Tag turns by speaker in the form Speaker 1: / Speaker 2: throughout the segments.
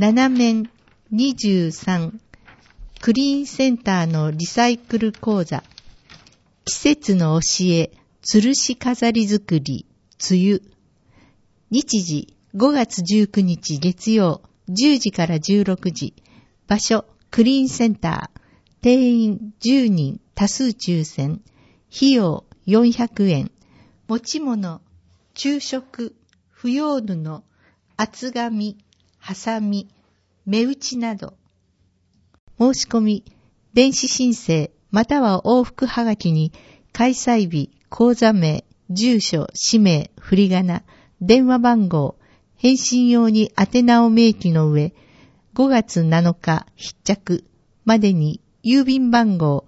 Speaker 1: 7面23クリーンセンターのリサイクル講座。季節の教え、吊るし飾り作り、梅雨。日時5月19日月曜10時から16時。場所クリーンセンター。定員10人多数抽選。費用400円。持ち物、昼食、不要布、厚紙、ハサミ、目打ちなど。申し込み、電子申請または往復はがきに開催日、講座名、住所、氏名、振り仮名、電話番号、返信用に宛名を明記の上、5月7日必着までに郵便番号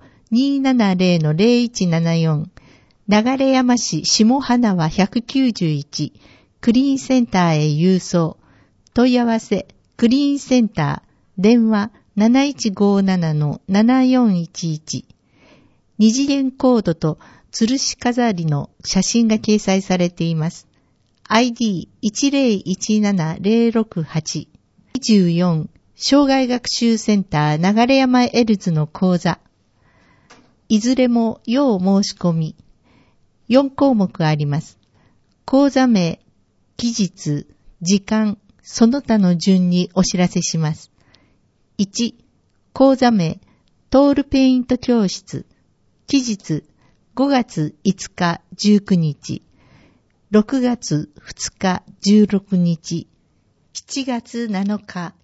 Speaker 1: 270-0174 流山市下花輪191クリーンセンターへ郵送。問い合わせクリーンセンター電話 7157-7411 二次元コードと吊るし飾りの写真が掲載されています。ID1017-068 24障害学習センター流山エルズの講座。いずれも要申し込み。4項目あります。講座名、期日、時間、その他の順にお知らせします。1、講座名、トールペイント教室。期日、5月5日19日。6月2日16日。7月7日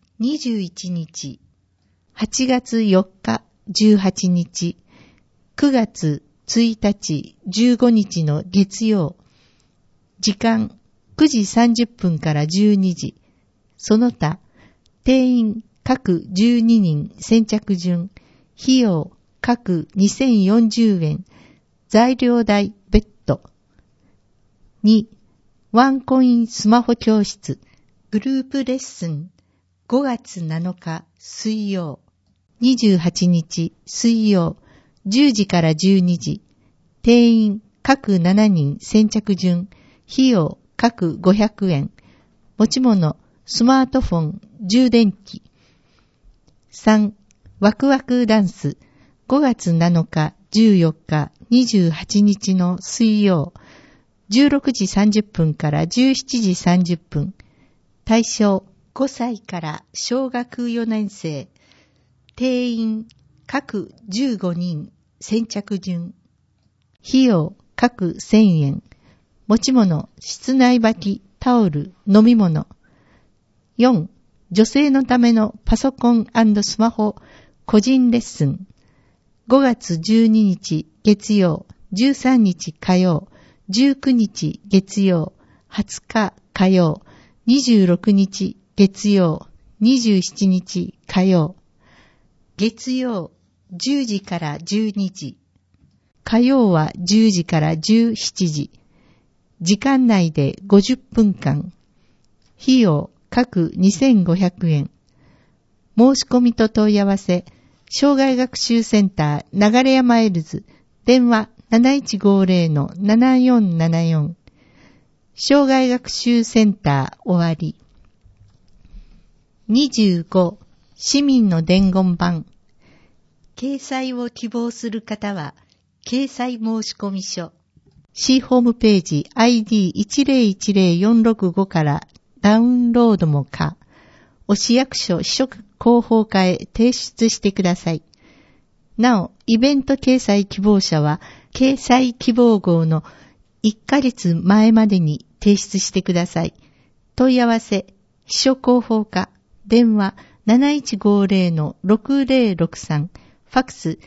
Speaker 1: 21日。8月4日18日。9月1日15日の月曜。時間9時30分から12時。その他、定員各12人先着順。費用各2040円。材料代別途。2、ワンコインスマホ教室。グループレッスン。5月7日水曜。28日水曜。10時から12時。定員各7人先着順。費用各500円。持ち物、スマートフォン、充電器。3、ワクワクダンス。5月7日、14日、28日の水曜。16時30分から17時30分。対象5歳から小学4年生。定員各15人先着順。費用各1000円。持ち物、室内履き、タオル、飲み物。4、女性のためのパソコン&スマホ個人レッスン。5月12日月曜、13日火曜、19日月曜、20日火曜、26日月曜、27日火曜。月曜10時から12時。火曜は10時から17時。時間内で50分間。費用各2500円。申し込みと問い合わせ、障害学習センター流山エルズ、電話 7150-7474。障害学習センター終わり。25、市民の伝言板。掲載を希望する方は、掲載申込書。C ホームページ ID1010465 からダウンロードも可。お市役所市職広報課へ提出してください。なお、イベント掲載希望者は、掲載希望号の1ヶ月前までに提出してください。問い合わせ、市所広報課、電話 7150-6063、ファックス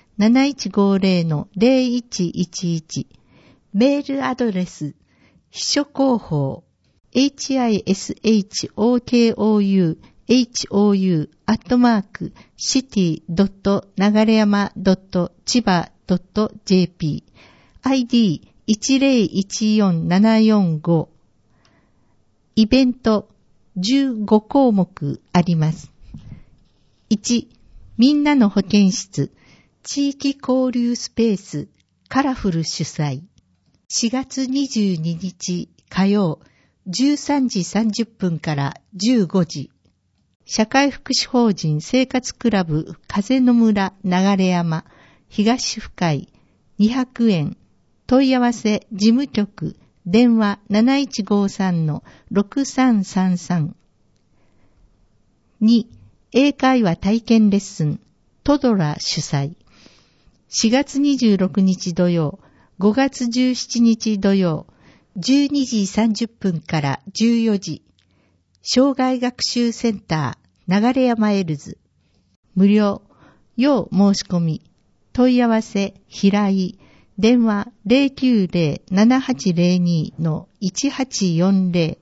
Speaker 1: 7150-0111、メールアドレス、秘書広報、hishokouhou@city.nagareyama.chiba.jp ID1014745 イベント15項目あります。1、みんなの保健室、地域交流スペース、カラフル主催。4月22日火曜、13時30分から15時。 社会福祉法人生活クラブ風の村流山東府会200円問い合わせ事務局電話 7153-6333 2. 英会話体験レッスントドラ主催4月26日土曜5月17日土曜12時30分から14時障害学習センター流山エルズ無料要申し込み問い合わせ平井電話 090-7802-1840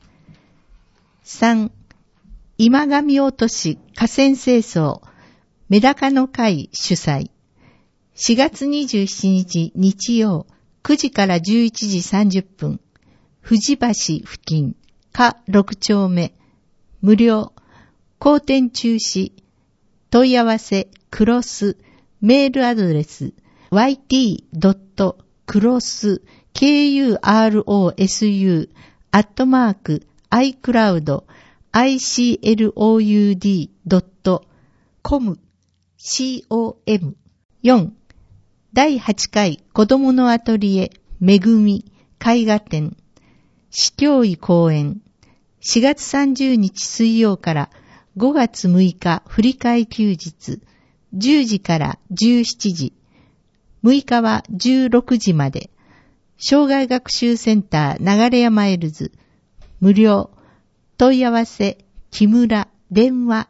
Speaker 1: 3. 今上落とし河川清掃メダカの会主催4月27日日曜9時から11時30分藤橋付近下6丁目無料公展中止問い合わせクロスメールアドレス yt.cross@icloud.com4. 第8回子どものアトリエめぐみ絵画展市教委公演4月30日水曜から5月6日振り替え休日10時から17時6日は16時まで障害学習センター流山エルズ無料問い合わせ木村電話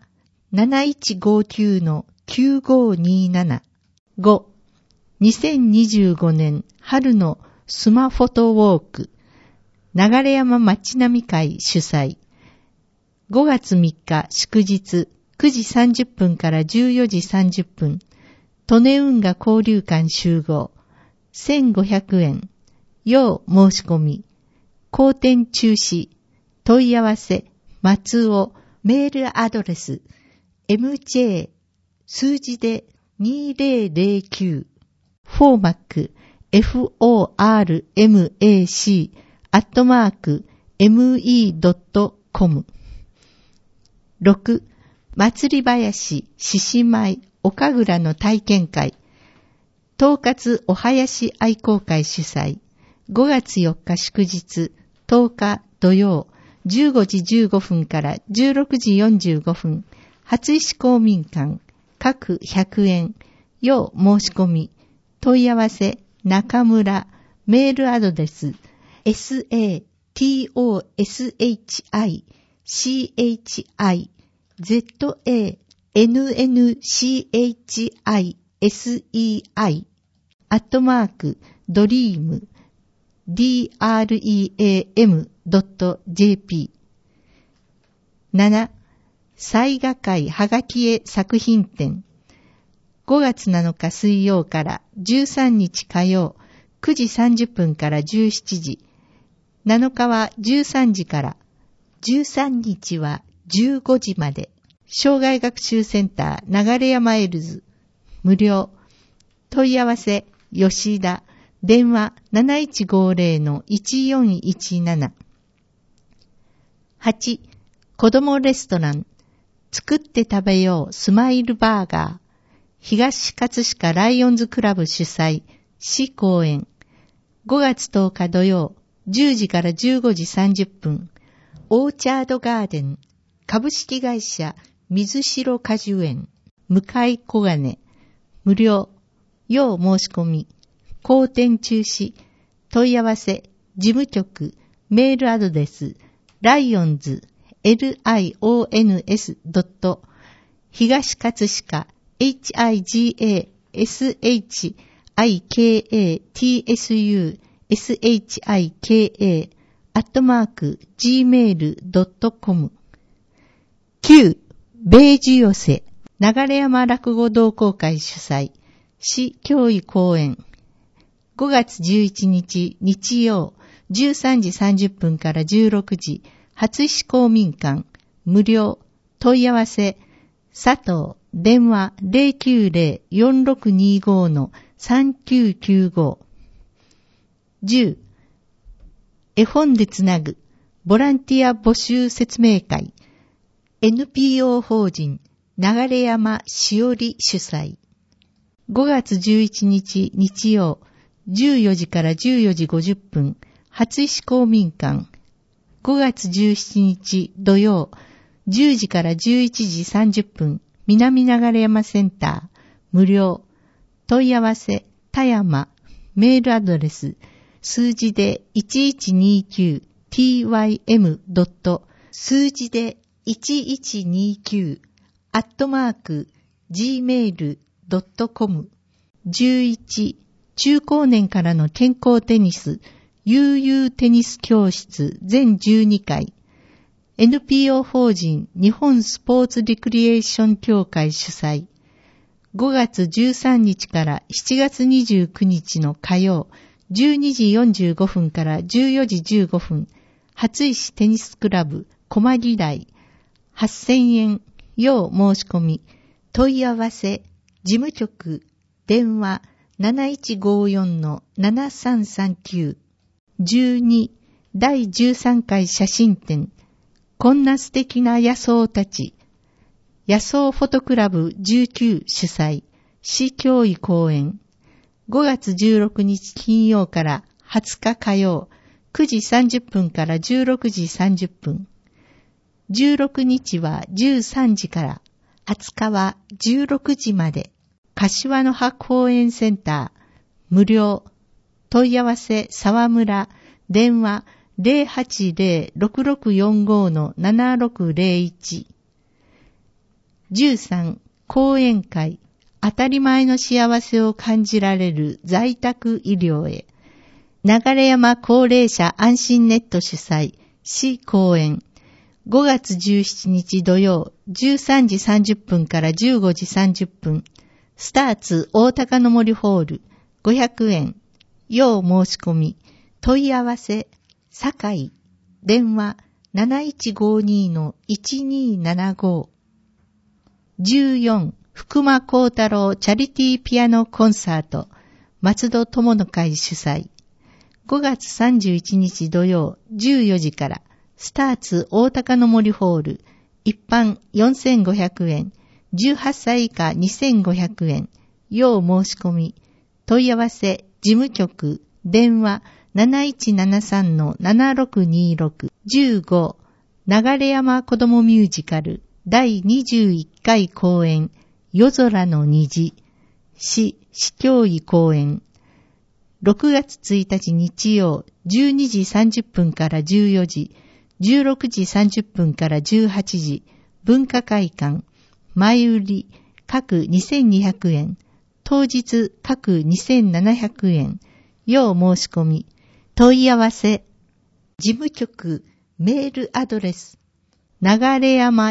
Speaker 1: 7159-9527 5. 2025年春のスマフォトウォーク流山町並会主催5月3日祝日9時30分から14時30分利根運河交流館集合1500円要申し込み公展中止問い合わせ松尾メールアドレス mj 数字で2009フォーマック formac@me.com 6. 祭り林獅子舞岡倉の体験会統括お囃子愛好会主催5月4日祝日10日土曜15時15分から16時45分初石公民館各100円要申し込み問い合わせ中村メールアドレス satoshizanchii@dream.jp 7. 彩画会はがき絵作品展5月7日水曜から13日火曜9時30分から17時7日は13時から13日は15時まで障害学習センター流山エルズ無料問い合わせ吉田電話 7150-1417 8. 子どもレストラン作って食べようスマイルバーガー東葛飾ライオンズクラブ主催市公演5月10日土曜10時から15時30分オーチャードガーデン株式会社水城果樹園向井小金無料要申し込み公展中止問い合わせ事務局メールアドレス lions lions. 東葛飾higashi-katsushika@gmail.com 9. 米寿寄せ流山落語同好会主催市教委公演5月11日日曜13時30分から16時初石公民館無料問い合わせ佐藤電話 090-4625-3995 10. 絵本でつなぐボランティア募集説明会 NPO 法人流山しおり主催。5月11日日曜、14時から14時50分、初石公民館。5月17日土曜、10時から11時30分、南流山センター、無料。問い合わせ、田山、メールアドレス、数字で1129 tym. 数字で1129 @gmail.com。 11、中高年からの健康テニス、悠々テニス教室全12回。NPO 法人日本スポーツリクリエーション協会主催。5月13日から7月29日の火曜、12時45分から14時15分、初石テニスクラブ駒木台、8000円、要申し込み、問い合わせ、事務局、電話 7154-7339。12、第13回写真展、こんな素敵な野草たち、野草フォトクラブ19主催、市教委講演。5月16日金曜から20日火曜、9時30分から16時30分。16日は13時から、20日は16時まで。柏の葉公園センター、無料。問い合わせ沢村、電話 080-6645-7601。13、講演会、当たり前の幸せを感じられる在宅医療へ。流山高齢者安心ネット主催、市講演。5月17日土曜、13時30分から15時30分。スターツ大高の森ホール、500円。要申し込み。問い合わせ、堺。電話 7152-1275。14、福間幸太郎チャリティーピアノコンサート、松戸友の会主催。5月31日土曜、14時から、スターツ大高の森ホール、一般4500円、18歳以下2500円、要申し込み。問い合わせ、事務局、電話 7173-7626。15、流山子どもミュージカル、第21回公演、夜空の虹、市教委公演。6月1日日曜、12時30分から14時、16時30分から18時、文化会館、前売り、各2200円、当日各2700円、要申し込み、問い合わせ、事務局、メールアドレス、流山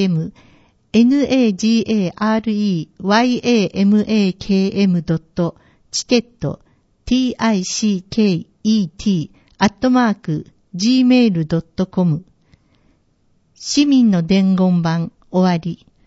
Speaker 1: KM、nagareyama.km. チケット、ticket@gmail.com。 市民の伝言板終わり。